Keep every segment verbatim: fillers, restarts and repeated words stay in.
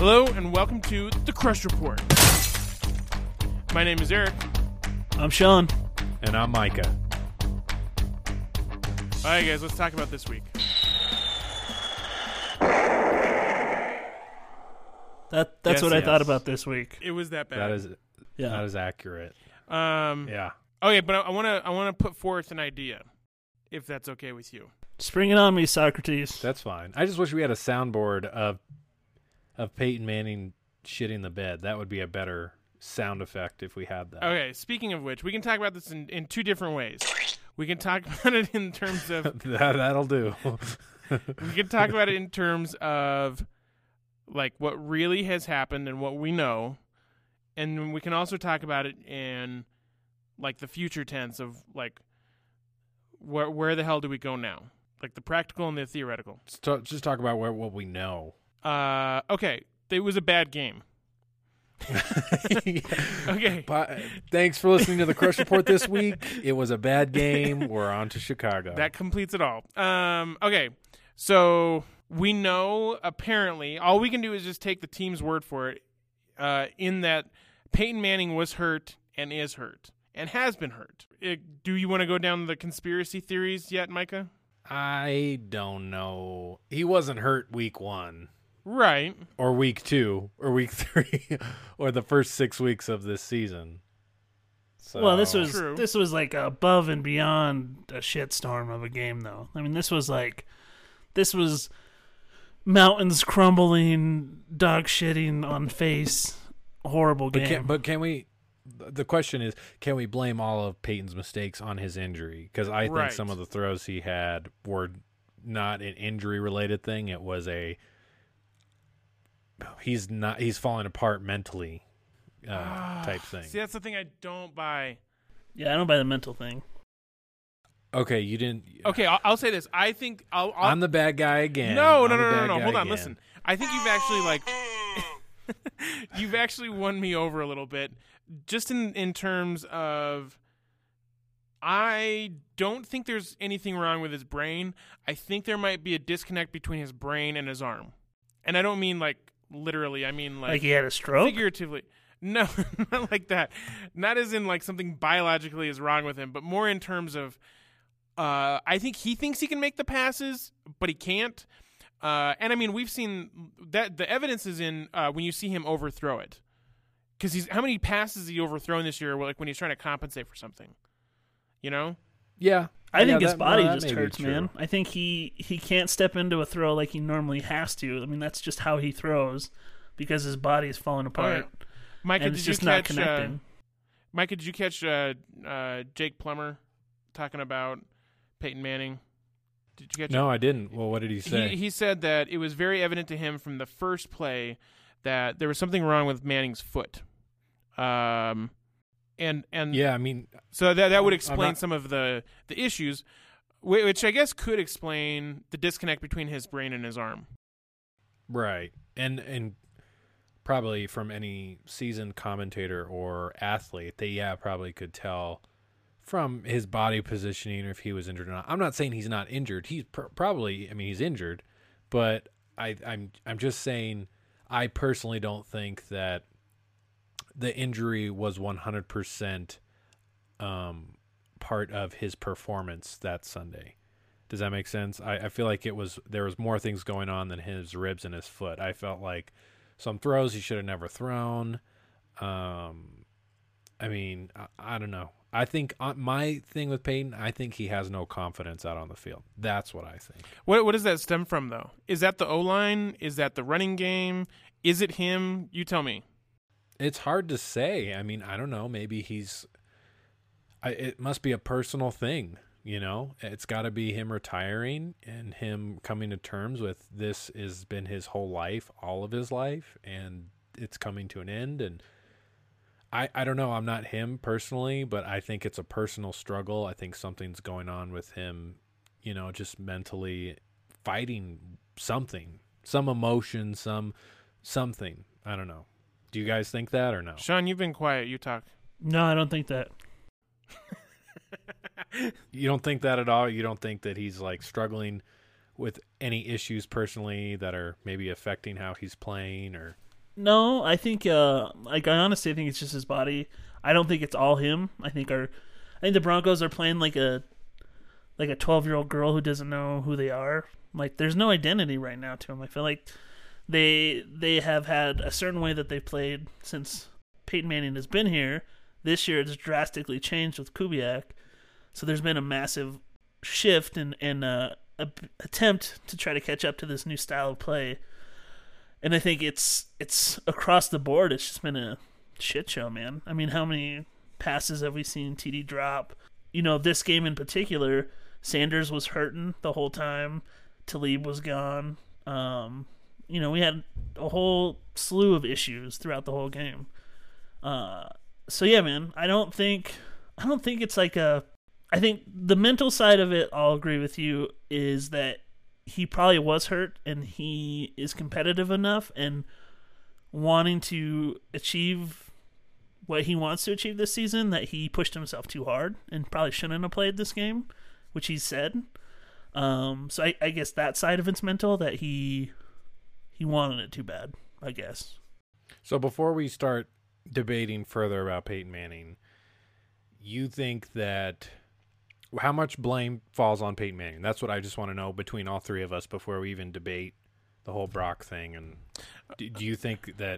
Hello and welcome to The Crush Report. My name is Eric. I'm Sean. And I'm Micah. All right, guys, let's talk about this week. That That's Yes, what I yes. thought about this week. It was that bad. That is Yeah. that is accurate. Um, Yeah. Okay, but I want to I want to put forth an idea, if that's okay with you. Spring it on me, Socrates. That's fine. I just wish we had a soundboard of of Peyton Manning shitting the bed. That would be a better sound effect if we had that. Okay, speaking of which, we can talk about this in, in two different ways. We can talk about it in terms of that that'll do. we can talk about it in terms of like what really has happened and what we know, and we can also talk about it in like the future tense of like where where the hell do we go now? Like the practical and the theoretical. Just talk, just talk about where, what we know. Uh, okay, it was a bad game. Okay. But, thanks for listening to the Crush Report this week. It was a bad game. We're on to Chicago. That completes it all. Um, okay, so we know apparently all we can do is just take the team's word for it. Uh, in that Peyton Manning was hurt and is hurt and has been hurt. It, do you want to go down the conspiracy theories yet, Micah? I don't know. He wasn't hurt week one. Right. Or week two, or week three, or the first six weeks of this season. So, Well, this was True. this was like above and beyond a shitstorm of a game, though. I mean, this was like this was mountains crumbling, dog shitting on face, horrible But game. can, but can we? The question is, can we blame all of Peyton's mistakes on his injury? Because I think Right. some of the throws he had were not an injury-related thing. It was a he's not he's falling apart mentally uh, type thing. See, that's the thing I don't buy. yeah, I don't buy the mental thing. Okay, you didn't. Okay, I'll, I'll say this. I think I'll. I'll I'm the bad guy again. No, I'm no, the no, no, bad no, no. guy Hold on, again. listen. I think you've actually like you've actually won me over a little bit, just in in terms of I don't think there's anything wrong with his brain. I think there might be a disconnect between his brain and his arm, and I don't mean like literally. I mean like, Like he had a stroke. figuratively. No, not like that. Not as in like something biologically is wrong with him, but more in terms of uh, I think he thinks he can make the passes, but he can't. Uh, and I mean, we've seen that the evidence is in uh, when you see him overthrow it, because he's how many passes has he overthrown this year? Like when he's trying to compensate for something, you know? Yeah, I Yeah, think his that- body no, that just may be hurts, true. man. I think he, he can't step into a throw like he normally has to. I mean, that's just how he throws because his body is falling apart. Micah, and did it's you just not catch? Uh, connecting. Micah, did you catch uh, uh, Jake Plummer talking about Peyton Manning? Did you catch? No, I didn't. Well, what did he say? He, he said that it was very evident to him from the first play that there was something wrong with Manning's foot. Um, and and yeah, I mean, so that that would I'm explain not- some of the the issues, whi- which I guess could explain the disconnect between his brain and his arm. right, and and probably from any seasoned commentator or athlete, they yeah probably could tell from his body positioning if he was injured or not. I'm not saying he's not injured. He's pr- probably, I mean, he's injured, but I, I'm I'm just saying I personally don't think that the injury was one hundred percent um, part of his performance that Sunday. Does that make sense? I, I feel like it was there was more things going on than his ribs and his foot. I felt like some throws he should have never thrown. Um, I mean, I, I don't know. I think uh, my thing with Peyton, I think he has no confidence out on the field. That's what I think. What what does that stem from though? Is that the O line? Is that the running game? Is it him? You tell me. It's hard to say. I mean, I don't know. Maybe he's. I, it must be a personal thing, you know. It's got to be him retiring and him coming to terms with this has been his whole life, all of his life, and it's coming to an end. And I, I don't know. I'm not him personally, but I think it's a personal struggle. I think something's going on with him, you know, just mentally fighting something, some emotion, some something. I don't know. Do you guys think that or no? Sean, you've been quiet. You talk. No, I don't think that. You don't think that at all? You don't think that he's like struggling with any issues personally that are maybe affecting how he's playing or No, I think uh like I honestly think it's just his body. I don't think it's all him. I think our I think the Broncos are playing like a like a twelve-year-old girl who doesn't know who they are. Like there's no identity right now to him. I feel like they they have had a certain way that they've played since Peyton Manning has been here. This year it's drastically changed with Kubiak. So there's been a massive shift and and uh, a attempt to try to catch up to this new style of play. And I think it's it's across the board. It's just been a shit show, man. I mean, how many passes have we seen T D drop? You know, this game in particular, Sanders was hurting the whole time. Talib was gone. Um, you know, we had a whole slew of issues throughout the whole game. Uh, so yeah, man, I don't think I don't think it's like a. I think the mental side of it, I'll agree with you, is that he probably was hurt and he is competitive enough and wanting to achieve what he wants to achieve this season that he pushed himself too hard and probably shouldn't have played this game, which he said. Um, so I, I guess that side of it's mental, that he he wanted it too bad, I guess. So before we start debating further about Peyton Manning, you think that how much blame falls on Peyton Manning? That's what I just want to know between all three of us before we even debate the whole Brock thing. And do, do you think that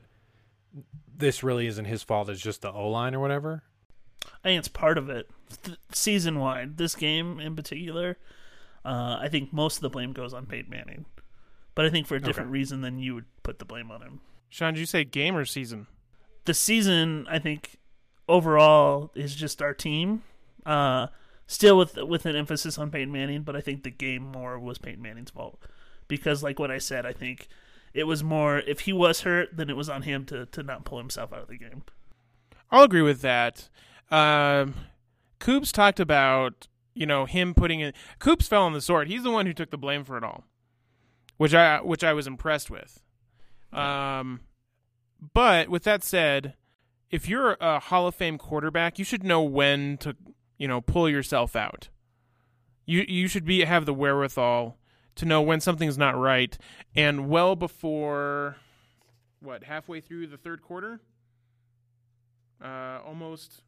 this really isn't his fault? It's just the O-line or whatever? I think it's part of it. Th- season-wide, this game in particular, uh, I think most of the blame goes on Peyton Manning. But I think for a different Okay. reason than you would put the blame on him. Sean, did you say game or season? The season, I think, overall is just our team. Uh, still with with an emphasis on Peyton Manning, but I think the game more was Peyton Manning's fault. Because like what I said, I think it was more, if he was hurt, then it was on him to, to not pull himself out of the game. I'll agree with that. Um, Coops talked about, you know, him putting in. Coops fell on the sword. He's the one who took the blame for it all, which I which I was impressed with. Um, but with that said, if you're a Hall of Fame quarterback, you should know when to, you know, pull yourself out. You you should be have the wherewithal to know when something's not right, and well before, what, halfway through the third quarter, uh, almost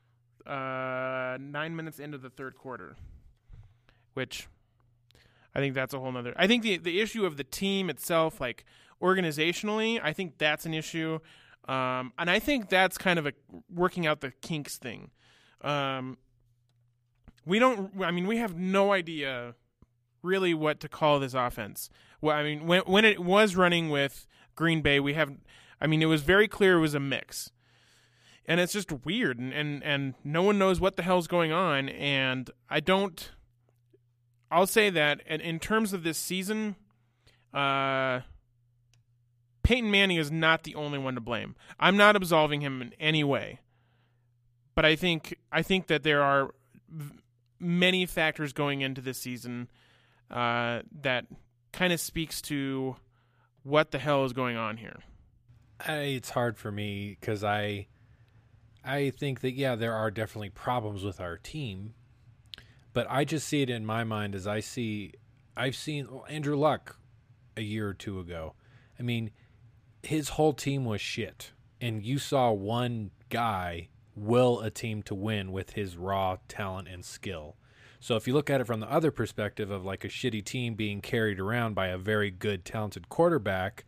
uh, nine minutes into the third quarter, which I think that's a whole nother. I think the the issue of the team itself, like organizationally, I think that's an issue. Um, and I think that's kind of a working out the kinks thing. Um, we don't, I mean, we have no idea really what to call this offense. Well, I mean, when when it was running with Green Bay, we have, I mean, it was very clear it was a mix. And it's just weird, and, and, and no one knows what the hell's going on. And I don't, I'll say that in, in terms of this season, uh, Peyton Manning is not the only one to blame. I'm not absolving him in any way, but I think I think that there are v- many factors going into this season uh, that kind of speaks to what the hell is going on here. I, it's hard for me because I, I think that yeah, there are definitely problems with our team, but I just see it in my mind as I see, I've seen well, Andrew Luck a year or two ago. I mean, his whole team was shit, and you saw one guy will a team to win with his raw talent and skill. So if you look at it from the other perspective of like a shitty team being carried around by a very good, talented quarterback,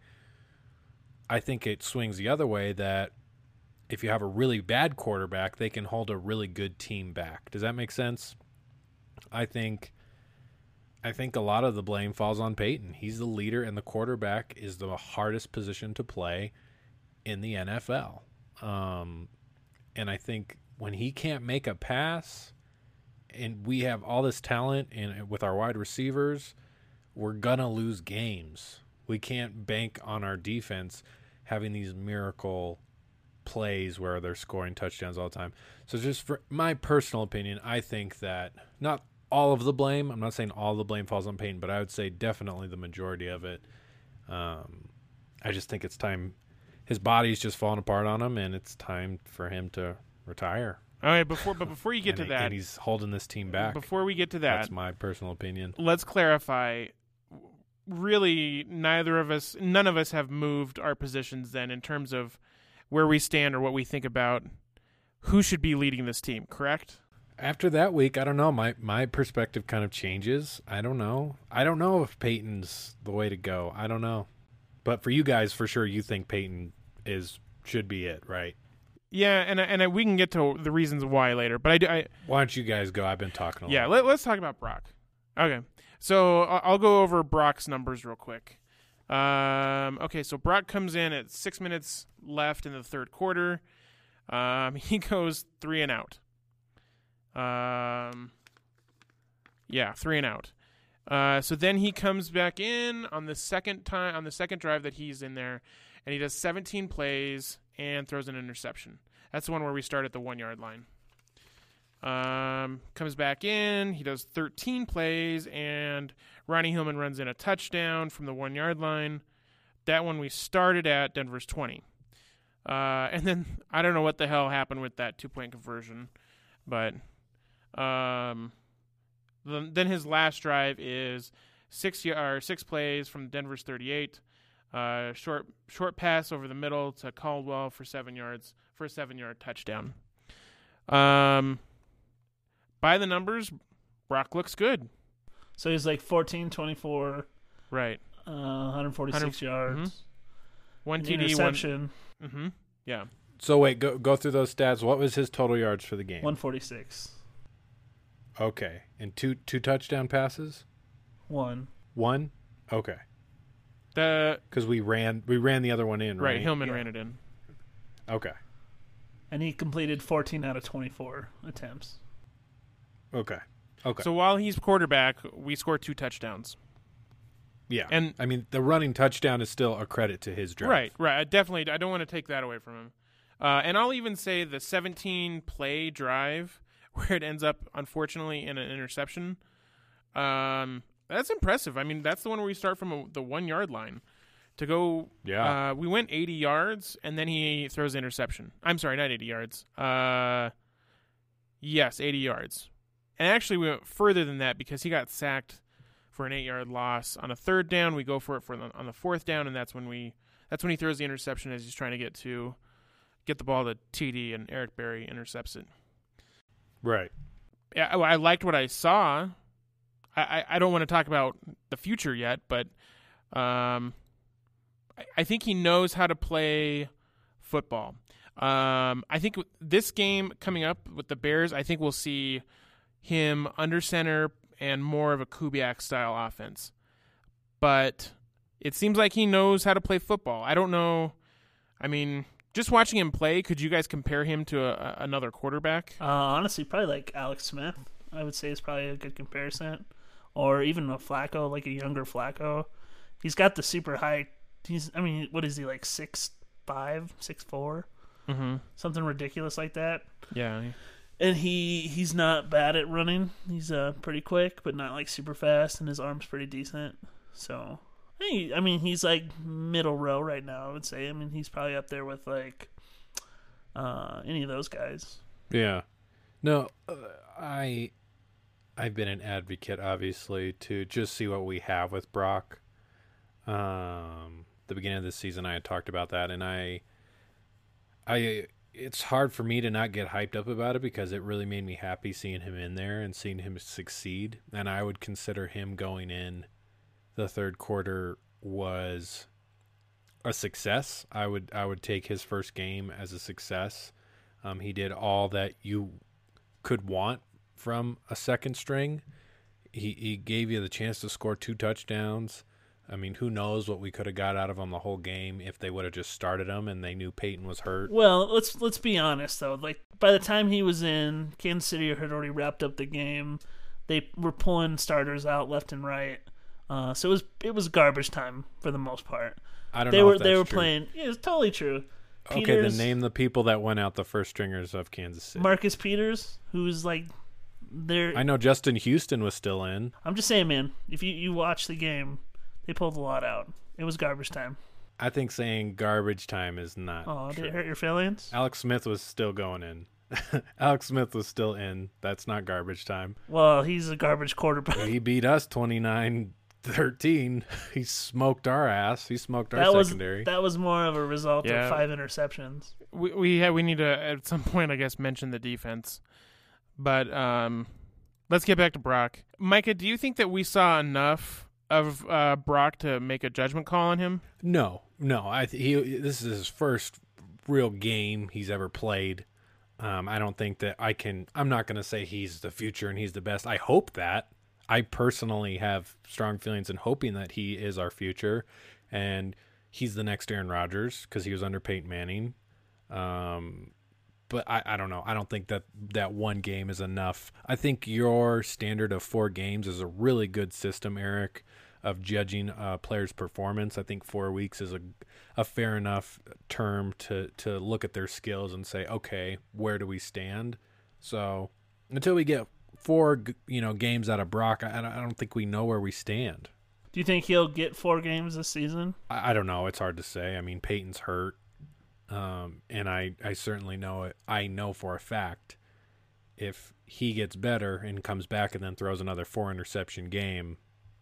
I think it swings the other way that if you have a really bad quarterback, they can hold a really good team back. Does that make sense? I think I think a lot of the blame falls on Peyton. He's the leader, and the quarterback is the hardest position to play in the N F L. Um, and I think when he can't make a pass, and we have all this talent and with our wide receivers, we're going to lose games. We can't bank on our defense having these miracle plays where they're scoring touchdowns all the time. So just for my personal opinion, I think that not all of the blame, I'm not saying all the blame falls on Peyton, but I would say definitely the majority of it. Um, I just think it's time. His body's just falling apart on him, and it's time for him to retire. All right, before but before you get and, to that, and he's holding this team back. Before we get to that, That's my personal opinion. Let's clarify. really neither of us, none of us have moved our positions then in terms of where we stand or what we think about who should be leading this team, correct? After that week, I don't know. My my perspective kind of changes. I don't know. I don't know if Peyton's the way to go. I don't know. But for you guys, for sure, you think Peyton is should be it, right? Yeah, and and I, we can get to the reasons why later. But I, do, I Why don't you guys go? I've been talking a yeah. lot. Let, let's talk about Brock. Okay, so I- I'll go over Brock's numbers real quick. Um, okay, so Brock comes in at six minutes left in the third quarter. Um, he goes three and out. Um, yeah, three and out. Uh, so then he comes back in on the second time on the second drive that he's in there, and he does seventeen plays and throws an interception. That's the one where we start at the one yard line. Um, comes back in, he does thirteen plays, and Ronnie Hillman runs in a touchdown from the one yard line. That one we started at Denver's twenty. Uh, and then I don't know what the hell happened with that two point conversion, but um, the, then his last drive is six or six plays from Denver's thirty-eight. Uh, short short pass over the middle to Caldwell for seven yards for a seven yard touchdown. Um, by the numbers, Brock looks good. So he's like fourteen, twenty-four, Right. uh, one hundred forty-six yards, mhm. One an T D, one. interception, Mm-hmm. Yeah. So wait, go go through those stats. What was his total yards for the game? one forty-six. Okay, and two two touchdown passes. One. One. Okay, The because we ran we ran the other one in, right? right. Hillman Yeah. ran it in. Okay. And he completed fourteen out of twenty-four attempts. Okay. Okay. So while he's quarterback, we score two touchdowns. yeah, and- I mean the running touchdown is still a credit to his drive. Right, right. I definitely, I don't want to take that away from him. Uh, and I'll even say the seventeen play drive where it ends up, unfortunately, in an interception. Um, that's impressive. I mean, that's the one where we start from a, the one yard line to go. Yeah. Uh, we went eighty yards, and then he throws the interception. I'm sorry, not eighty yards. Uh, yes, eighty yards. And actually, we went further than that because he got sacked for an eight-yard loss on a third down. We go for it for the, on the fourth down, and that's when we that's when he throws the interception as he's trying to get to get the ball to T D, and Eric Berry intercepts it. Right. Yeah, I, I liked what I saw. I, I, I don't want to talk about the future yet, but um, I, I think he knows how to play football. Um, I think this game coming up with the Bears, I think we'll see him under center and more of a Kubiak style offense. But it seems like he knows how to play football. I don't know. I mean, just watching him play, could you guys compare him to a, a, another quarterback? Uh, honestly, probably like Alex Smith, I would say is probably a good comparison. Or even a Flacco, like a younger Flacco. He's got the super high. He's, I mean, what is he, like six five, six four? Mm-hmm. Something ridiculous like that. Yeah. And he he's not bad at running. He's uh pretty quick, but not like super fast, and his arm's pretty decent. So, hey, I mean, he's like middle row right now, I would say. I mean, he's probably up there with like uh any of those guys. Yeah. No, uh, I I've been an advocate, obviously, to just see what we have with Brock. Um, the beginning of this season, I had talked about that, and I, I, it's hard for me to not get hyped up about it because it really made me happy seeing him in there and seeing him succeed. And I would consider him going in the third quarter was a success. I would I would take his first game as a success. Um, he did all that you could want from a second string. He he gave you the chance to score two touchdowns. I mean, who knows what we could have got out of him the whole game if they would have just started him and they knew Peyton was hurt. Well, let's let's be honest though. Like by the time he was in, Kansas City had already wrapped up the game. They were pulling starters out left and right. Uh, so it was it was garbage time for the most part. I don't They know were if they that's were true. playing. Yeah, it's totally true. Okay, Peters, then name the people that went out the first stringers of Kansas City. Marcus Peters, who's like, there. I know Justin Houston was still in. I'm just saying, man. If you, you watch the game, they pulled a lot out. It was garbage time. I think saying garbage time is not Oh, did true. it hurt your feelings? Alex Smith was still going in. Alex Smith was still in. That's not garbage time. Well, he's a garbage quarterback. He beat us twenty-nine thirteen, he smoked our ass. He smoked our That was secondary. that was more of a result Yeah. of five interceptions. We we have, we need to at some point, I guess, mention the defense. But um, let's get back to Brock. Micah, do you think that we saw enough of uh, Brock to make a judgment call on him? No, no. I th- he this is his first real game he's ever played. Um, I don't think that I can. I'm not going to say he's the future and he's the best. I hope that. I personally have strong feelings in hoping that he is our future, and he's the next Aaron Rodgers because he was under Peyton Manning. Um, but I, I don't know. I don't think that that one game is enough. I think your standard of four games is a really good system, Eric, of judging a player's performance. I think four weeks is a, a fair enough term to, to look at their skills and say, okay, where do we stand? So until we get four, you know, games out of Brock, I, I don't think we know where we stand. Do you think he'll get four games this season? I, I don't know. It's hard to say. I mean, Peyton's hurt, um, and I, I certainly know it. I know for a fact if he gets better and comes back and then throws another four interception game,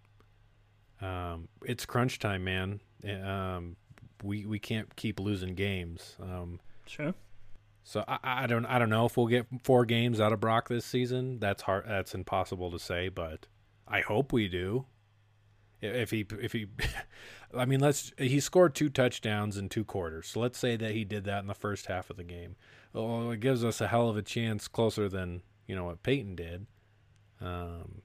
um, it's crunch time, man. Um, we we can't keep losing games. Um, Sure. So I, I don't I don't know if we'll get four games out of Brock this season. That's hard. That's impossible to say, but I hope we do. If he if he, I mean, let's he scored two touchdowns in two quarters. So let's say that he did that in the first half of the game. Well, it gives us a hell of a chance, closer than you know what Peyton did. Um,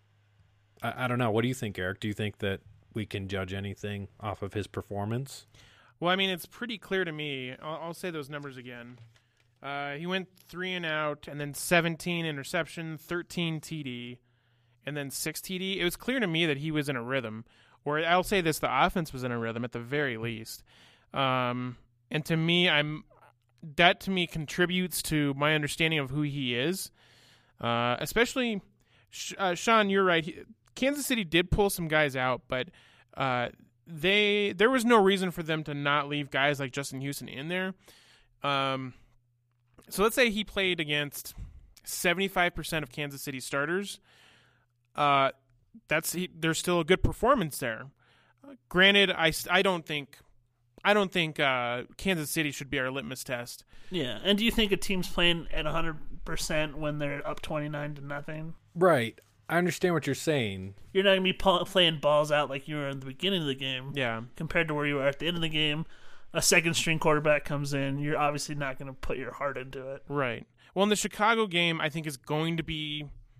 I, I don't know. What do you think, Eric? Do you think that we can judge anything off of his performance? Well, I mean, it's pretty clear to me. I'll, I'll say those numbers again. Uh, he went three and out, and then seventeen interception, thirteen T D, and then six T D. It was clear to me that he was in a rhythm. Or I'll say this: the offense was in a rhythm at the very least. Um, and to me, I'm that to me contributes to my understanding of who he is. Uh, especially, uh, Sean, you're right. He, Kansas City did pull some guys out, but uh, they there was no reason for them to not leave guys like Justin Houston in there. Um, so let's say he played against seventy-five percent of Kansas City starters. Uh, that's he, there's still a good performance there. Uh, granted, I, I don't think I don't think uh, Kansas City should be our litmus test. Yeah, and do you think a team's playing at one hundred percent when they're up twenty-nine to nothing? Right. I understand what you're saying. You're not going to be pull- playing balls out like you were in the beginning of the game. Yeah. Compared to where you were at the end of the game. A second-string quarterback comes in. You're obviously not going to put your heart into it. Right. Well, in the Chicago game, I think is going to be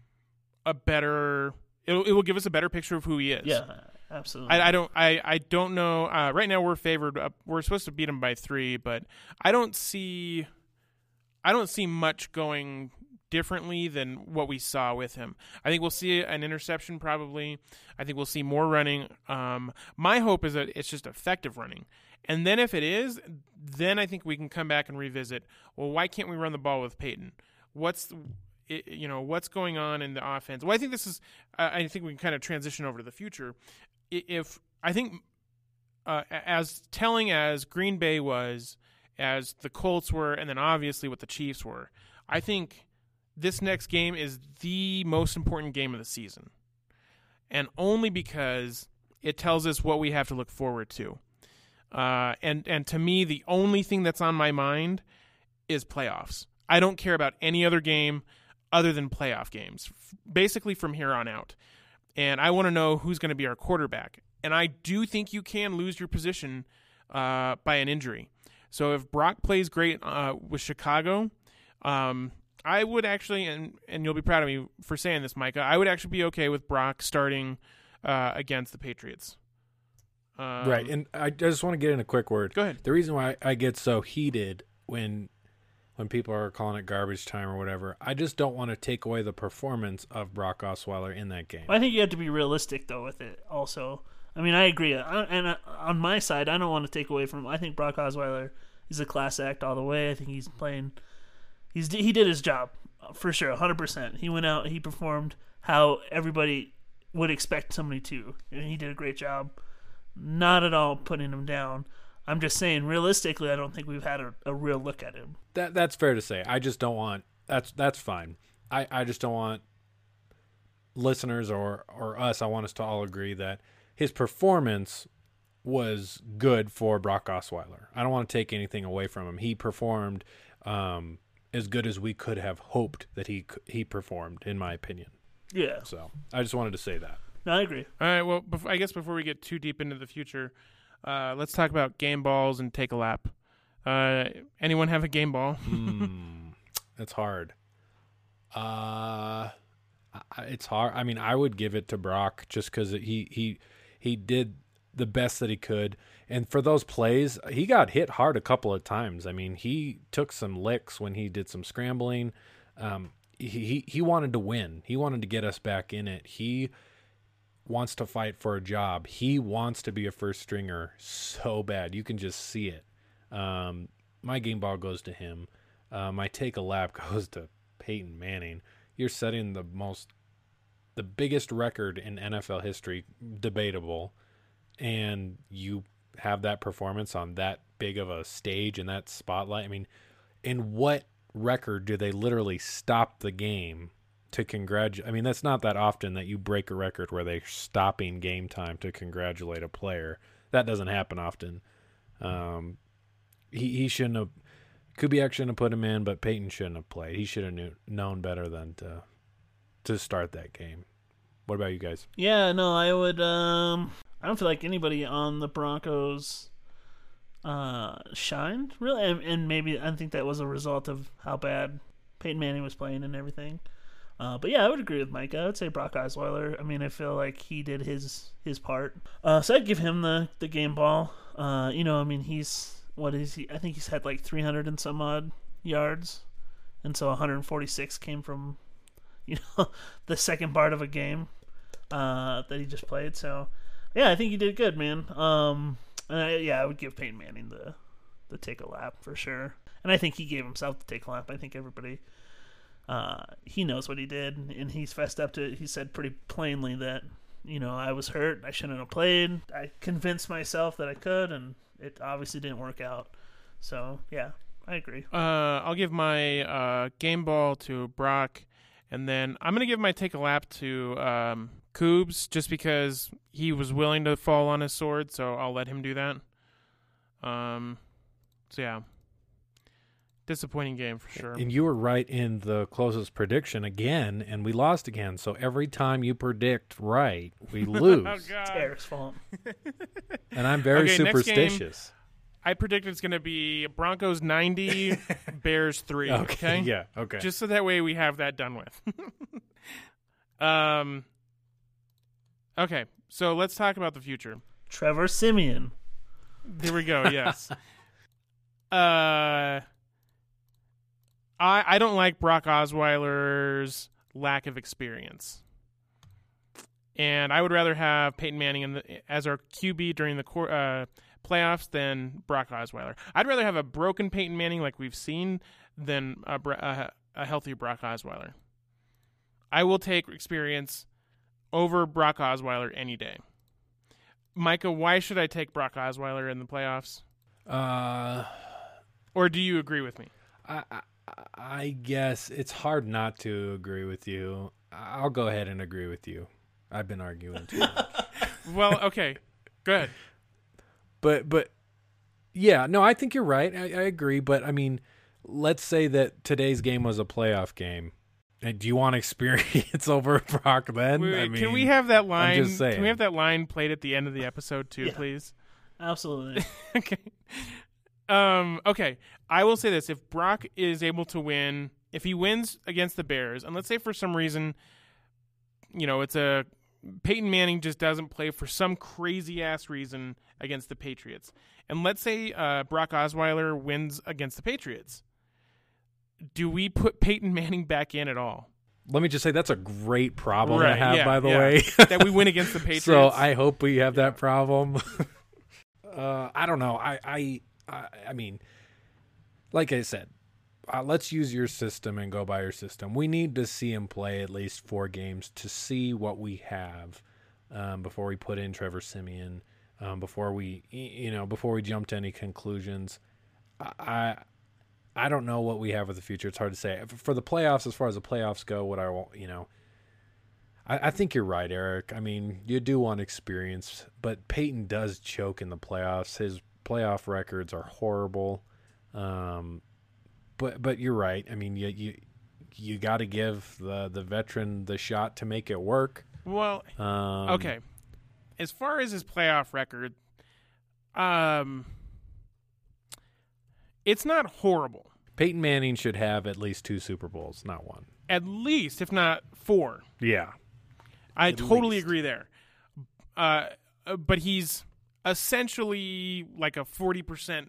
a better. It it will give us a better picture of who he is. Yeah, absolutely. I, I don't. I, I don't know. Uh, right now, we're favored. Uh, we're supposed to beat him by three, but I don't see. I don't see much going differently than what we saw with him. I think we'll see an interception probably. I think we'll see more running. Um, my hope is that it's just effective running. And then if it is, then I think we can come back and revisit, well, why can't we run the ball with Peyton? What's you know, what's going on in the offense? Well, I think this is I think we can kind of transition over to the future. If I think uh, as telling as Green Bay was, as the Colts were, and then obviously what the Chiefs were, I think this next game is the most important game of the season. And only because it tells us what we have to look forward to. Uh, and, and to me, the only thing that's on my mind is playoffs. I don't care about any other game other than playoff games, basically from here on out. And I want to know who's going to be our quarterback. And I do think you can lose your position uh, by an injury. So if Brock plays great uh, with Chicago, um, I would actually, and, and you'll be proud of me for saying this, Micah, I would actually be okay with Brock starting uh, against the Patriots. Um, Right, and I just want to get in a quick word. Go ahead. The reason why I get so heated when when people are calling it garbage time or whatever, I just don't want to take away the performance of Brock Osweiler in that game. I think you have to be realistic, though, with it also. I mean, I agree. I, and I, on my side, I don't want to take away from I think Brock Osweiler is a class act all the way. I think he's playing – he's he did his job, for sure, one hundred percent. He went out, he performed how everybody would expect somebody to, and he did a great job. Not at all putting him down. I'm just saying, realistically, I don't think we've had a, a real look at him. That that's fair to say. I just don't want that's that's fine. I, I just don't want listeners or, or us. I want us to all agree that his performance was good for Brock Osweiler. I don't want to take anything away from him. He performed um, as good as we could have hoped that he he performed, in my opinion. Yeah. So I just wanted to say that. No, I agree. All right. Well, bef- I guess before we get too deep into the future, uh, let's talk about game balls and take a lap. Uh, anyone have a game ball? mm, it's hard. Uh, I- it's hard. I mean, I would give it to Brock just because he he he did the best that he could, and for those plays, he got hit hard a couple of times. I mean, he took some licks when he did some scrambling. Um, he he, he wanted to win. He wanted to get us back in it. He wants to fight for a job. He wants to be a first stringer so bad. You can just see it. Um, my game ball goes to him. Uh, my take a lap goes to Peyton Manning. You're setting the most, the biggest record in N F L history, debatable, and you have that performance on that big of a stage and that spotlight. I mean, in what record do they literally stop the game to congratulate? I mean, that's not that often that you break a record where they're stopping game time to congratulate a player. That doesn't happen often. Um, he he shouldn't have. Kubiak shouldn't have put him in, but Peyton shouldn't have played. He should have knew, known better than to to start that game. What about you guys? Yeah, no, I would. Um, I don't feel like anybody on the Broncos uh, shined really, and, and maybe I think that was a result of how bad Peyton Manning was playing and everything. Uh, but yeah, I would agree with Mike. I would say Brock Osweiler. I mean, I feel like he did his his part. Uh, so I'd give him the the game ball. Uh, you know, I mean, he's what is he? I think he's had like three hundred and some odd yards, and so one hundred forty-six came from, you know, the second part of a game uh, that he just played. So yeah, I think he did good, man. Um, and I, yeah, I would give Peyton Manning the the take a lap for sure, and I think he gave himself the take a lap. I think everybody. Uh, he knows what he did, and he's fessed up to it. He said pretty plainly that, you know, I was hurt. I shouldn't have played. I convinced myself that I could, and it obviously didn't work out. So, yeah, I agree. Uh, I'll give my uh, game ball to Brock, and then I'm going to give my take a lap to um, Coobs just because he was willing to fall on his sword, so I'll let him do that. Um, so, yeah. Disappointing game for sure. And you were right in the closest prediction again, and we lost again. So every time you predict right, we lose. Oh, It's God. Eric's fault. And I'm very Okay, next game. superstitious. I predict it's going to be Broncos ninety, Bears three. Okay? Yeah. Okay. Just so that way we have that done with. um. Okay, so let's talk about the future. Trevor Siemian. There we go. Yes. uh, I I don't like Brock Osweiler's lack of experience, and I would rather have Peyton Manning in the, as our Q B during the cor- uh, playoffs than Brock Osweiler. I'd rather have a broken Peyton Manning like we've seen than a, a, a healthy Brock Osweiler. I will take experience over Brock Osweiler any day. Micah, why should I take Brock Osweiler in the playoffs? uh, Or do you agree with me? I, I I guess it's hard not to agree with you. I'll go ahead and agree with you. I've been arguing too much. Well, okay. Go ahead. But but yeah, no, I think you're right. I, I agree. But I mean, let's say that today's game was a playoff game. And do you want experience over Brock then? Wait, wait, I mean, can we have that line? just saying. Can we have that line played at the end of the episode too, Yeah. please? Absolutely. Okay. Um, okay. I will say this: if Brock is able to win, if he wins against the Bears, and let's say for some reason, you know, it's a Peyton Manning just doesn't play for some crazy ass reason against the Patriots, and let's say uh, Brock Osweiler wins against the Patriots, do we put Peyton Manning back in at all? Let me just say that's a great problem Right, to have, yeah, by the yeah. way. That we win against the Patriots. So I hope we have that problem. uh, I don't know. I, I, I, I mean, like I said, uh, let's use your system and go by your system. We need to see him play at least four games to see what we have um, before we put in Trevor Siemian. Um, before we, you know, before we jump to any conclusions. I, I don't know what we have for the future. It's hard to say. For the playoffs, as far as the playoffs go, what I want, you know, I, I think you're right, Eric. I mean, you do want experience, but Peyton does choke in the playoffs. His playoff records are horrible. Um, but but you're right. I mean, you you you got to give the the veteran the shot to make it work. Well, Um, okay. As far as his playoff record, um, it's not horrible. Peyton Manning should have at least two Super Bowls, not one. At least, if not four. Yeah. I At totally least. agree there. Uh, uh, but he's essentially like a forty percent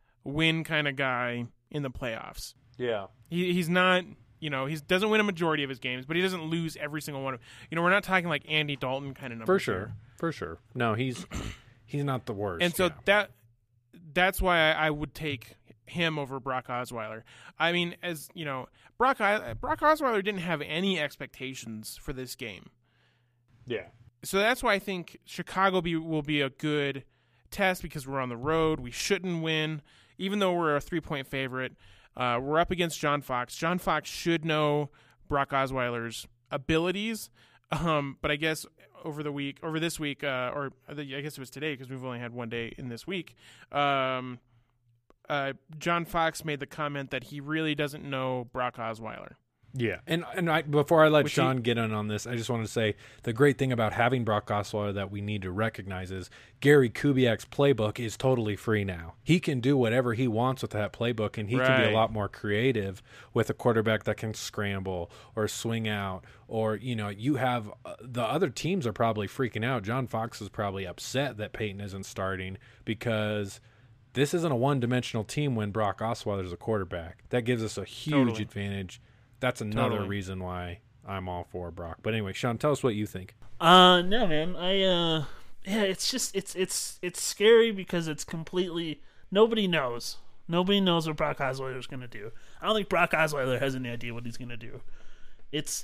win kind of guy in the playoffs. Yeah. He he's not, you know, he doesn't win a majority of his games, but he doesn't lose every single one of. You know, we're not talking like Andy Dalton kind of numbers. For sure. here. For sure. No, he's he's not the worst. And so yeah. that that's why I, I would take him over Brock Osweiler. I mean, as you know, Brock I, Brock Osweiler didn't have any expectations for this game. Yeah. So that's why I think Chicago be, will be a good test because we're on the road. We shouldn't win, even though we're a three-point favorite. Uh, we're up against John Fox. John Fox should know Brock Osweiler's abilities, um, but I guess over the week, over this week, uh, or I guess it was today because we've only had one day in this week, um, uh, John Fox made the comment that he really doesn't know Brock Osweiler. Yeah, and and I, before I let Which Sean he- get in on this, I just wanted to say the great thing about having Brock Osweiler that we need to recognize is Gary Kubiak's playbook is totally free now. He can do whatever he wants with that playbook, and he can be Right. a lot more creative with a quarterback that can scramble or swing out, or you know, you have uh, the other teams are probably freaking out. John Fox is probably upset that Peyton isn't starting because this isn't a one-dimensional team when Brock Osweiler is a quarterback. That gives us a huge Totally. advantage. That's another Totally. reason why I'm all for Brock. But anyway, Sean, tell us what you think. Uh, no, man. I uh, yeah, it's just it's it's it's scary because it's completely nobody knows. Nobody knows what Brock Osweiler is going to do. I don't think Brock Osweiler has any idea what he's going to do. It's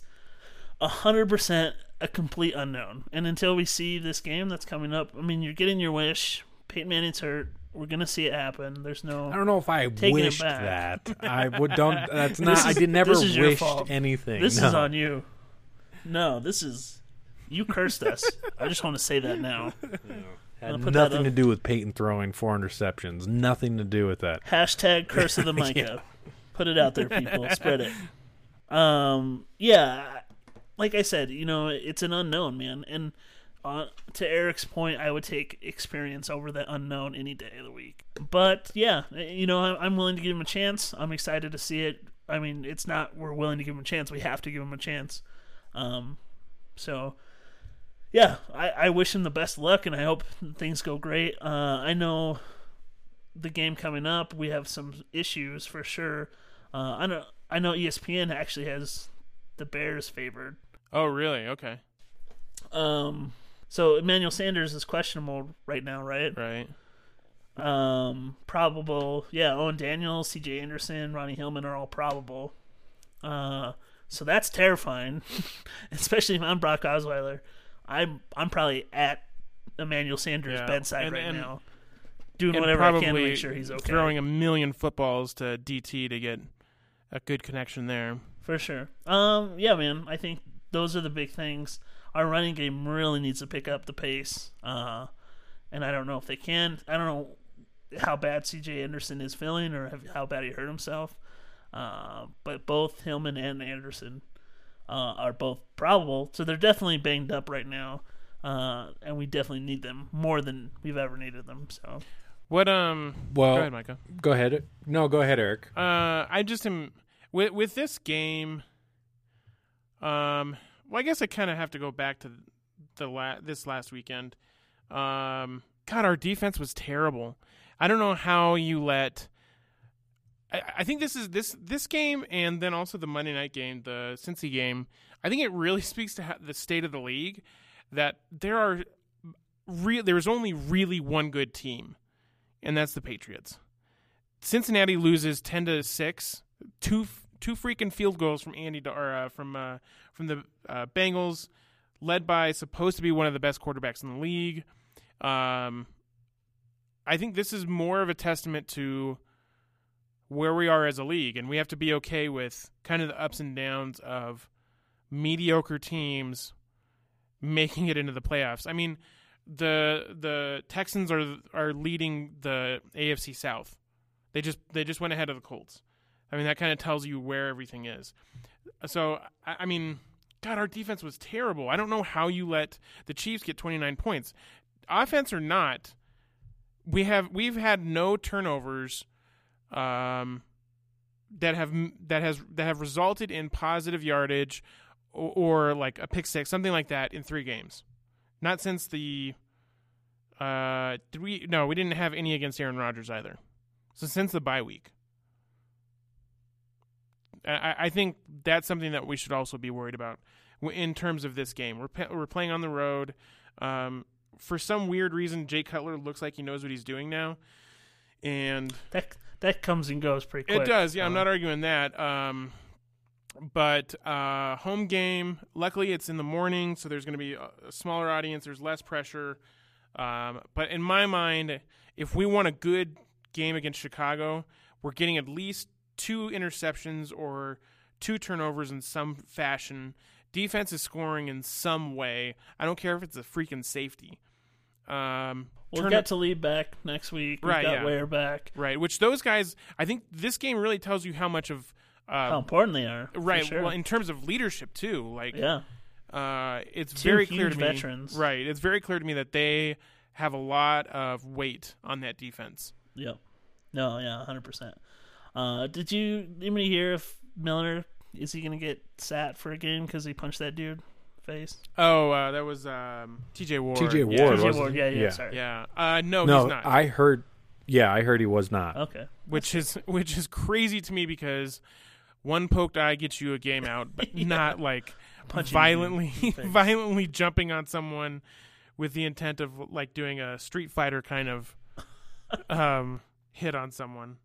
a hundred percent a complete unknown. And until we see this game that's coming up, I mean, you're getting your wish. Peyton Manning's hurt. We're gonna see it happen. There's no. I don't know if I Taking it wished back. that. I would don't. That's not. This is- I did never this is your wished fault. anything. This no. is on you. No, this is you cursed us. I just want to say that now. Had I'll put that nothing up. to do with Peyton throwing four interceptions. Nothing to do with that. Hashtag curse of the Micah. Put it out there, people. Spread it. Um, yeah, like I said, you know, it's an unknown, man. And uh, to Eric's point, I would take experience over the unknown any day of the week. But yeah, you know, I'm I'm willing to give him a chance. I'm excited to see it. I mean, it's not we're willing to give him a chance. We have to give him a chance. Um, so yeah, I, I wish him the best luck, and I hope things go great. Uh, I know the game coming up, we have some issues for sure. Uh, I know I know E S P N actually has the Bears favored. Oh, really? Okay. Um, so Emmanuel Sanders is questionable right now, right? Right. Um, probable. Yeah, Owen Daniels, C J Anderson, Ronnie Hillman are all probable. Uh, so that's terrifying, especially if I'm Brock Osweiler. I'm I'm probably at Emmanuel Sanders' Yeah. bedside And- right and- now, doing And whatever I probably can to make sure he's okay. throwing a million footballs to D T to get a good connection there. For sure. Um, yeah, man. I think those are the big things. Our running game really needs to pick up the pace. Uh, and I don't know if they can. I don't know how bad C J Anderson is feeling or have, how bad he hurt himself. Uh, but both Hillman and Anderson uh, are both probable. So they're definitely banged up right now. Uh, and we definitely need them more than we've ever needed them. So What um? Well, go ahead, Micah. Go ahead. No, go ahead, Eric. Uh, I just am with with this game. Um, well, I guess I kind of have to go back to the la- this last weekend. Um, God, our defense was terrible. I don't know how you let. I, I think this is this this game, and then also the Monday night game, the Cincy game. I think it really speaks to ha- the state of the league that there are re- there is only really one good team, and that's the Patriots. Cincinnati loses ten to six. Two two freaking field goals from Andy or uh, from uh, from the uh, Bengals, led by supposed to be one of the best quarterbacks in the league. Um, I think this is more of a testament to where we are as a league, and we have to be okay with kind of the ups and downs of mediocre teams making it into the playoffs. I mean, the the Texans are are leading the A F C South. They just they just went ahead of the Colts. I mean, that kind of tells you where everything is. So, I, I mean, God, our defense was terrible. I don't know how you let the Chiefs get twenty-nine points. Offense or not, we have we've had no turnovers um, that have that has that have resulted in positive yardage or, or like a pick six, something like that in three games. Not since the uh, did we? No, we didn't have any against Aaron Rodgers either. So since the bye week, I, I think that's something that we should also be worried about in terms of this game. We're pe- we're playing on the road. Um, for some weird reason, Jay Cutler looks like he knows what he's doing now, and that that comes and goes pretty quick. It does. Yeah, so. I'm not arguing that. Um, but uh, home game. Luckily, it's in the morning, so there's going to be a, a smaller audience. There's less pressure. Um, but in my mind, if we want a good game against Chicago, we're getting at least two interceptions or two turnovers in some fashion. Defense is scoring in some way. I don't care if it's a freaking safety. Um, we'll turn- get to lead back next week. We've right, got yeah. Ware back. Right, which those guys, I think this game really tells you how much of uh, how important they are. Right, for sure. well, in terms of leadership too. Like, yeah, uh, it's Two very clear huge to me. veterans. Right, it's very clear to me that they have a lot of weight on that defense. Yep. No, yeah, one hundred percent. Uh, did you anybody hear if Milner is he going to get sat for a game because he punched that dude face? Oh, uh, that was um, T J Ward. T J Ward, yeah. T J wasn't Ward, he? yeah, yeah, Yeah. sorry. Yeah. Uh, no, no, he's not. I heard. Yeah, I heard he was not. Okay. Which is which is crazy to me because one poked eye gets you a game out, but Yeah. not like Punching violently you in the face. violently jumping on someone with the intent of like doing a Street Fighter kind of um, hit on someone.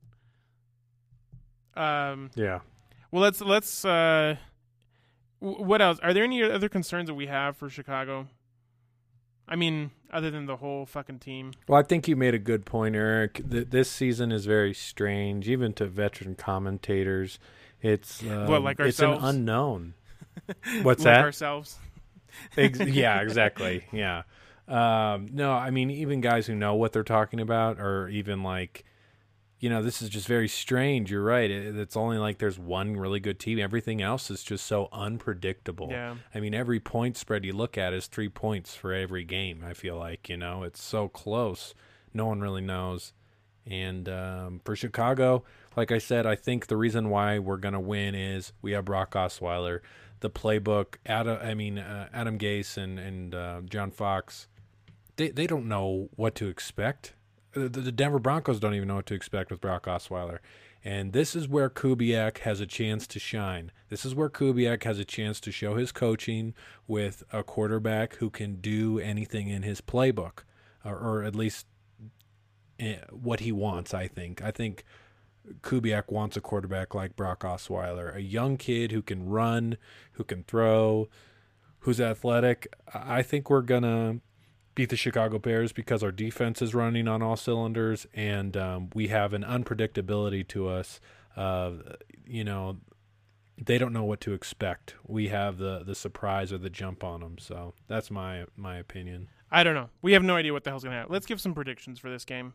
Um. Yeah. Well, let's let's. Uh, w- what else? Are there any other concerns that we have for Chicago? I mean, other than the whole fucking team. Well, I think you made a good point, Eric. Th- this season is very strange, even to veteran commentators. It's um, What, like it's an ourselves? unknown. What's like that? Ourselves. Ex- yeah, exactly. Yeah. Um, no, I mean, even guys who know what they're talking about, or even like, you know, this is just very strange. You're right. It, it's only like there's one really good team. Everything else is just so unpredictable. Yeah. I mean, every point spread you look at is three points for every game. I feel like, you know, it's so close. No one really knows. And um, for Chicago, like I said, I think the reason why we're going to win is we have Brock Osweiler. The playbook, Adam, I mean, uh, Adam Gase and, and uh, John Fox, they, they don't know what to expect. The, the Denver Broncos don't even know what to expect with Brock Osweiler. And this is where Kubiak has a chance to shine. This is where Kubiak has a chance to show his coaching with a quarterback who can do anything in his playbook, or, or at least uh, what he wants, I think. I think Kubiak wants a quarterback like Brock Osweiler, a young kid who can run, who can throw, who's athletic. I think we're going to beat the Chicago Bears because our defense is running on all cylinders, and um, we have an unpredictability to us. Uh, you know, they don't know what to expect. We have the, the surprise or the jump on them. So that's my my opinion. I don't know. We have no idea what the hell's going to happen. Let's give some predictions for this game.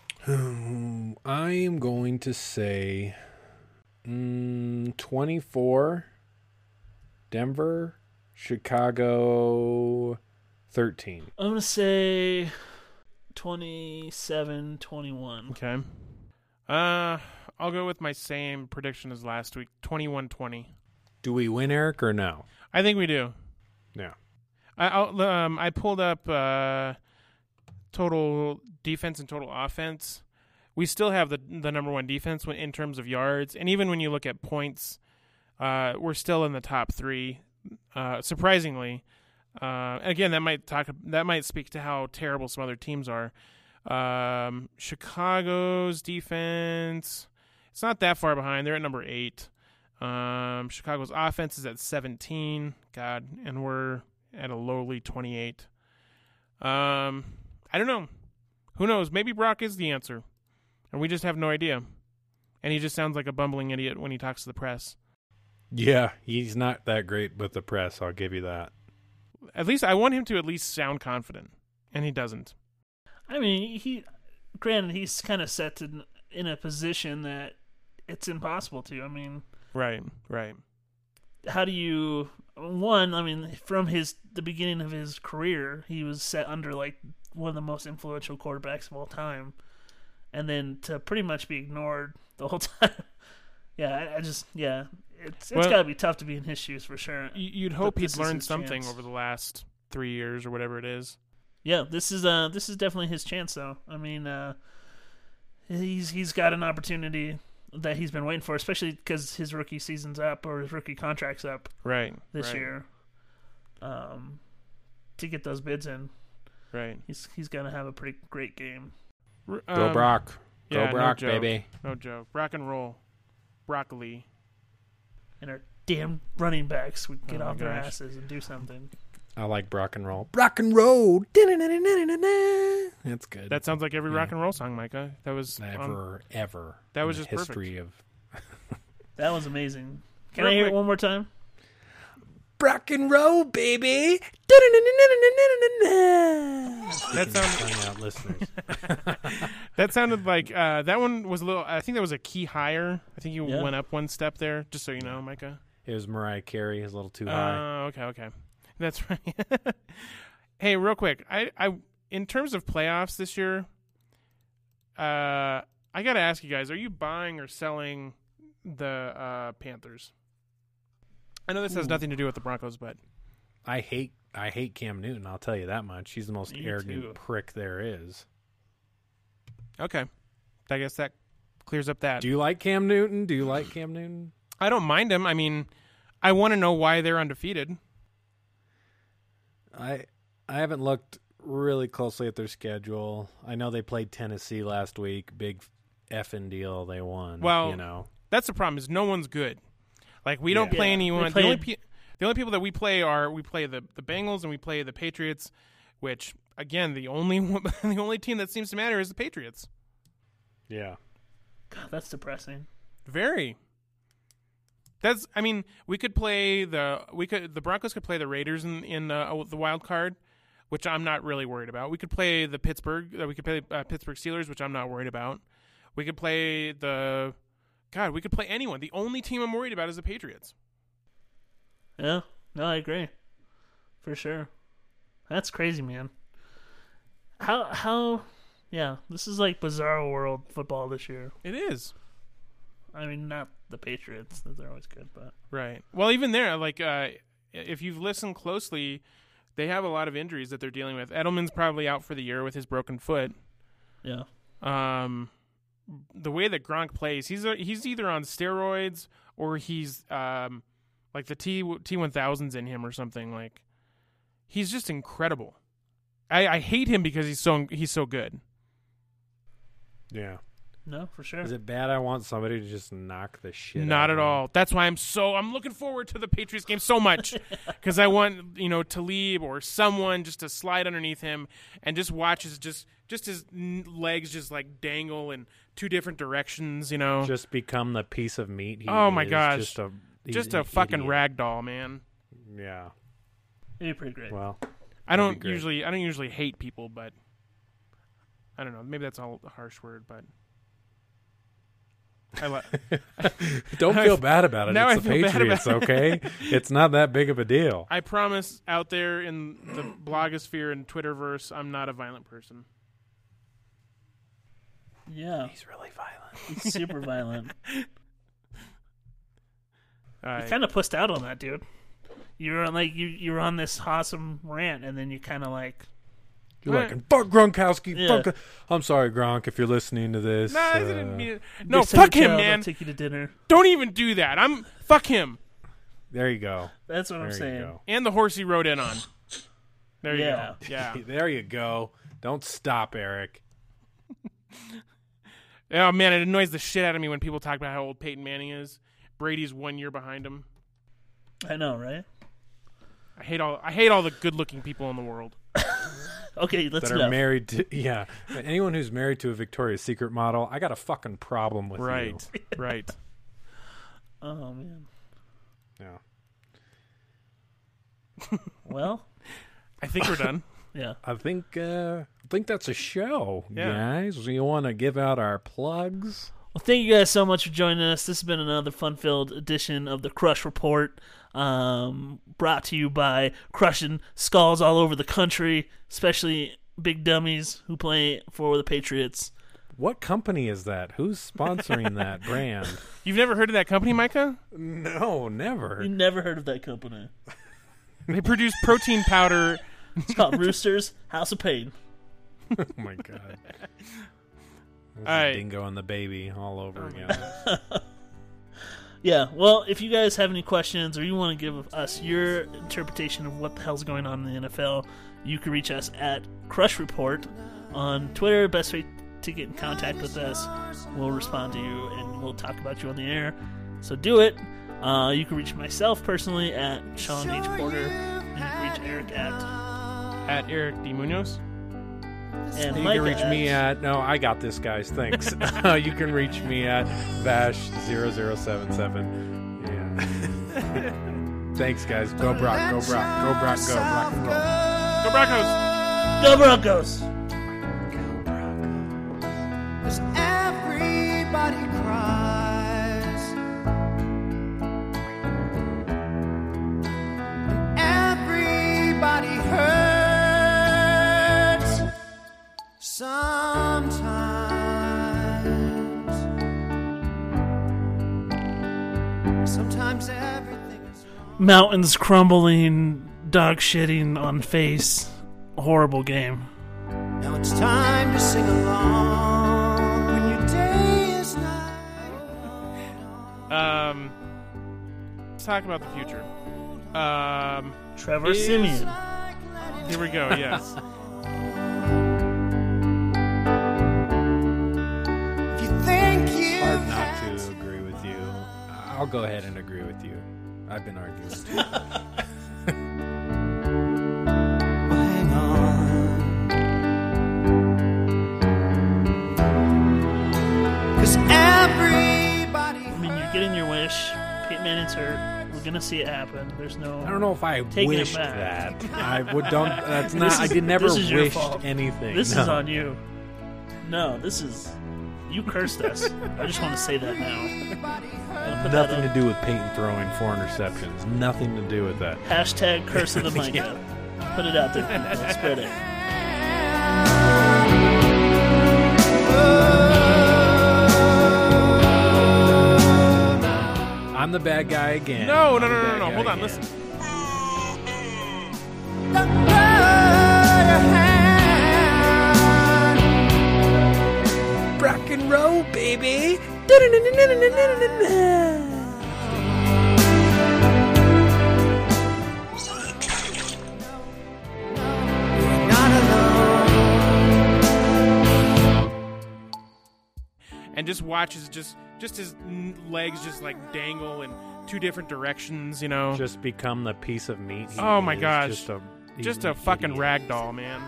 I am going to say mm, twenty-four, Denver, Chicago, thirteen. I'm going to say twenty-seven twenty-one. Okay. Uh, I'll go with my same prediction as last week, twenty-one twenty. Do we win, Eric, or no? I think we do. Yeah. I I'll, um I pulled up uh total defense and total offense. We still have the the number one defense when, in terms of yards, and even when you look at points, uh, we're still in the top three. Uh, surprisingly, uh, again, that might talk that might speak to how terrible some other teams are. Um, Chicago's defense, it's not that far behind. They're at number eight. Um, Chicago's offense is at seventeen. God, and we're at a lowly twenty-eight. Um, I don't know. Who knows? Maybe Brock is the answer, and we just have no idea. And he just sounds like a bumbling idiot when he talks to the press. Yeah, he's not that great with the press. I'll give you that. At least I want him to at least sound confident, and he doesn't. I mean, he, granted, he's kind of set to, in a position that it's impossible to. I mean, right, right. How do you? One, I mean, from his the beginning of his career, he was set under like one of the most influential quarterbacks of all time, and then to pretty much be ignored the whole time. yeah, I, I just yeah, it's it's Well, got to be tough to be in his shoes for sure. Y- You'd But hope this he'd is learned his something chance. over the last three years or whatever it is. Yeah, this is uh this is definitely his chance though. I mean, uh, he's he's got an opportunity that he's been waiting for, especially because his rookie season's up or his rookie contract's up Right. this right, year. Um, to get those bids in, Right. he's he's gonna have a pretty great game. R- Go um, Brock. Go yeah, no Brock, joke. baby. No joke. Rock and roll. Broccoli. And our damn running backs would get Oh my off their gosh. asses and do something. I like Brock and roll. Brock and roll. Da-na-na-na-na-na. That's good. That sounds like every Yeah. rock and roll song, Micah. That was on- Never, ever. that in was the just perfect. history of That was amazing. Can Real I hear quick. it one more time? Brock and roll, baby. That sounded- out listeners. that sounded like uh, that one was a little. I think that was a key higher. I think you Yeah. went up one step there. Just so you know, Micah. It was Mariah Carey. It was a little too high. Uh, okay, okay, that's right. Hey, real quick, I, I, in terms of playoffs this year, uh, I gotta ask you guys: are you buying or selling the uh, Panthers? I know this has Ooh. nothing to do with the Broncos, but I hate I hate Cam Newton. I'll tell you that much. He's the most Me arrogant too. prick there is. okay, I guess that clears up that. Do you like Cam Newton? Do you like Cam Newton? I don't mind him. I mean, I want to know why they're undefeated. I I haven't looked really closely at their schedule. I know they played Tennessee last week. Big effing deal. They won. Well, you know. That's the problem. Is no one's good. Like we don't Yeah. play Yeah, anyone. they The only played- pe- the only people that we play are we play the, the Bengals and we play the Patriots, which again the only one, the only team that seems to matter is the Patriots. Yeah. God, that's depressing. Very. That's. I mean, we could play the we could the Broncos could play the Raiders in in uh, the wild card, which I'm not really worried about. We could play the Pittsburgh. Uh, we could play uh, Pittsburgh Steelers, which I'm not worried about. We could play the. God, we could play anyone. The only team I'm worried about is the Patriots. Yeah, no, I agree, for sure. That's crazy, man. How how, yeah, this is like bizarre world football this year. It is. I mean, not the Patriots; they're always good, but Right. Well, even there, like, uh, if you've listened closely, they have a lot of injuries that they're dealing with. Edelman's probably out for the year with his broken foot. yeah, Um, the way that Gronk plays, he's a, he's either on steroids or he's um, like the T T one thousands in him or something. Like, he's just incredible. I, I hate him because he's so he's so good. Yeah. no, for sure. Is it bad? I want somebody to just knock the shit. Not out at of him. all. That's why I'm so I'm looking forward to the Patriots game so much because I want you know Talib or someone just to slide underneath him and just watch his just just his n- legs just like dangle in two different directions. You know, just, Just become the piece of meat. He Oh, my is. gosh. Just a he's a an fucking idiot. rag doll, man. Yeah. It'd be pretty great. Well, I That'd be don't great. usually I don't usually hate people, but I don't know. Maybe that's all a harsh word, but I like. don't Now I feel f- bad about it. now It's I the feel bad Patriots, about it. okay? It's not that big of a deal. I promise out there in the blogosphere and Twitterverse, I'm not a violent person. Yeah, He's really violent. he's super violent. I, You kind of pussed out on that, dude. You were on like you you were on this awesome rant, and then you kind of like You're Right. like, fuck Gronkowski. Yeah. Fuck. I'm sorry, Gronk, if you're listening to this. no, I uh, didn't mean it. No, "Next time fuck you him, tell, man. I'll take you to dinner. Don't even do that. I'm fuck him There you go. That's what I'm There you saying. go. and the horse he rode in on. There you Yeah. go. Yeah. There you go. Don't stop, Eric. Oh man, it annoys the shit out of me when people talk about how old Peyton Manning is. Brady's one year behind him. I know, right? I hate all. I hate all the good-looking people in the world. Okay, let's That are enough. married to, yeah. Anyone who's married to a Victoria's Secret model, I got a fucking problem with Right. Right. Oh man. you. Yeah. Well, I think we're done. Yeah. I think uh, I think that's a show, Yeah. guys. You want to give out our plugs? Well, thank you guys so much for joining us. This has been another fun-filled edition of the Crush Report, um, brought to you by crushing skulls all over the country, especially big dummies who play for the Patriots. What company is that? Who's sponsoring that brand? You've never heard of that company, Micah? No, never. You never heard of that company. They produce protein powder. It's called Roosters House of Pain. Oh my god. This All right. is Dingo and the Baby all over Oh again. Yeah, well, if you guys have any questions or you want to give us your interpretation of what the hell's going on in the N F L, you can reach us at Crush Report on Twitter. Best way to get in contact with us. We'll respond to you and we'll talk about you on the air. So do it. Uh, you can reach myself personally at Sean H. Porter, and you can reach Eric at At Eric D. Munoz. and You Micah can reach me at no, I got this, guys. Thanks. uh, you can reach me at Vash zero zero seven seven. Yeah. Thanks, guys. Go Brock. Go Brock. Go Brock. Go rock and roll. Go Broncos! Go Broncos. Cause everybody cries, everybody hurts sometimes. Sometimes everything is wrong. Mountains crumbling, dog shitting on face. Horrible game. Now it's time to sing along when your day is night. Um, let's talk about the future. Um, Trevor Is- Simeon. here we go. Yes. If you think you Hard not to agree with you. I'll go ahead and agree with you. I've been arguing too. hang on, cause everybody I mean, you're getting your wish. Peyton Manning's hurt. We're gonna see it happen. There's no. I don't know if I Taking it wished back. that. I would don't. That's not. This I is- did never this is your wished fault. anything. This no. is on you. No, this is. You cursed us. I just want to say that now. Gonna put that Nothing up. to do with Peyton throwing four interceptions. Nothing to do with that. Hashtag curse of the Micah. Put it out there, people. Spread it. I'm the bad guy again. No, I'm no, the no, no, bad no. guy Hold on. again. Listen. Rock and roll, baby. not alone. And just watches just just his n- legs just like dangle in two different directions. You know. Just become the piece of meat. he Oh, my is. gosh. Just a, he's Just an a fucking idiot. rag doll, man.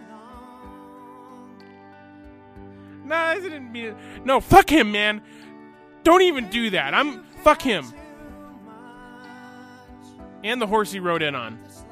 No, I didn't mean it. No, fuck him, man. Don't even do that. I'm fuck him. And the horse he rode in on.